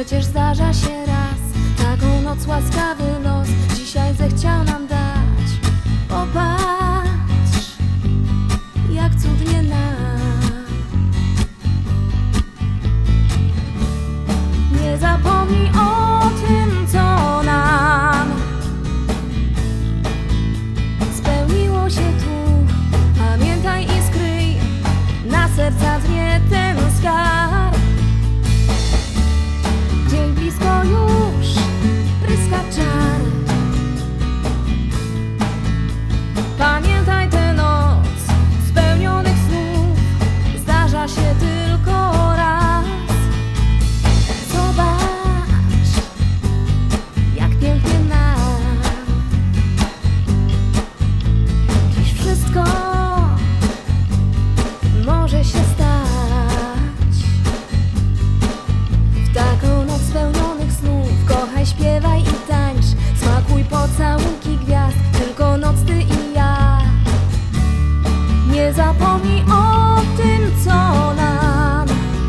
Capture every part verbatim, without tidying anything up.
Przecież zdarza się raz, taką noc łaskawy los dzisiaj zechciał nam dać. Popatrz, jak cudnie nam. Nie zapomnij o tym, co nam spełniło się tu. Pamiętaj i skryj na serca dnie ten skarb. Dzień blisko już, pryska czar. Pamiętaj tę noc spełnionych snów, zdarza się tylko raz. Zobacz, jak pięknie nam. Dziś wszystko może się stać. W taką noc spełnionych snów kochaj, śpiewaj i tańcz. Smakuj pocałunki gwiazd, tylko noc ty i ja. Nie zapomnij o tym, co nam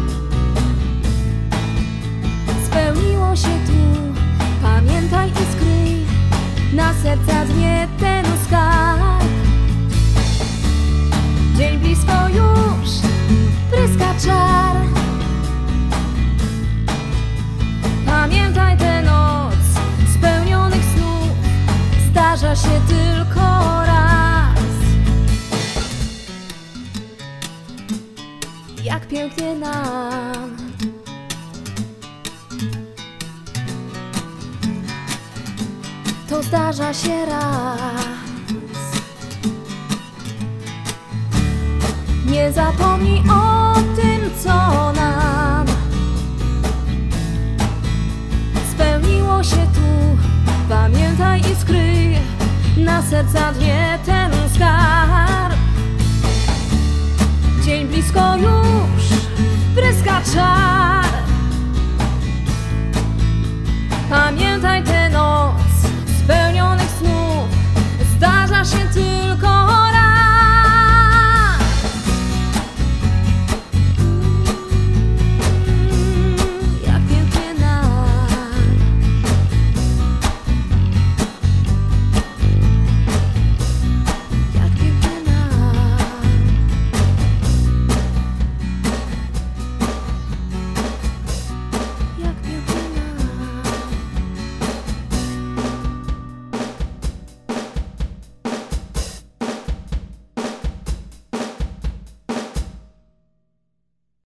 spełniło się tu. Pamiętaj i skryj na serca dnie ten skarb. Dzień blisko już, pryska czar. Pamiętaj tę noc spełnionych snów, zdarza się tylko raz. Jak pięknie nam. To zdarza się raz. Nie zapomnij o tym, co nam spełniło się tu. Pamiętaj i skryj na serca dnie ten skarb. Dzień blisko już, pryska czar.